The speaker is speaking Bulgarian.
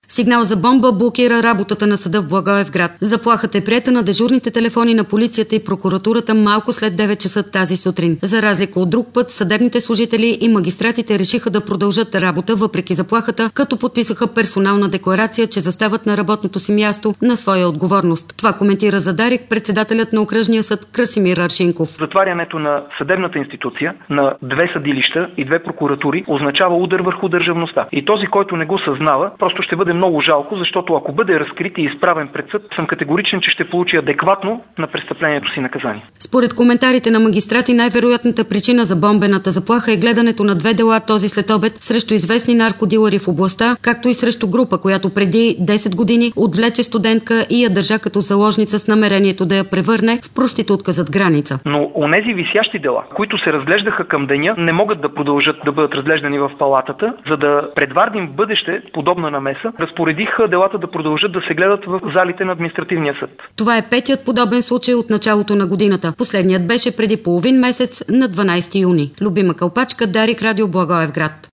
Сигнал за бомба блокира работата на съда в Благоевград. Заплахата е приета на дежурните телефони на полицията и прокуратурата малко след 9 часа тази сутрин. За разлика от друг път, съдебните служители и магистратите решиха да продължат работа въпреки заплахата, като подписаха персонална декларация, че застават на работното си място на своя отговорност. Това коментира за Дарик председателят на окръжния съд Красимир Аршинков. Затварянето на съдебната институция на 2 съдилища и 2 прокуратури означава удар върху държавността. И този, който не го съзнава, просто ще бъде много жалко, защото ако бъде разкрит и изправен пред съд, съм категоричен, че ще получи адекватно на престъплението си наказание. Според коментарите на магистрати, най-вероятната причина за бомбената заплаха е гледането на 2 дела този следобед срещу известни наркодилъри в областта, както и срещу група, която преди 10 години отвлече студентка и я държа като заложница с намерението да я превърне в проститутка зад граница. Но онези висящи дела, които се разглеждаха към деня, не могат да продължат да бъдат разглеждани в палатата, за да предвардим в бъдеще подобна намеса. Разпоредиха делата да продължат да се гледат в залите на административния съд. Това е 5-тият подобен случай от началото на годината. Последният беше преди половин месец на 12 юни. Любима Калпачка, Дарик, Радио Благоевград.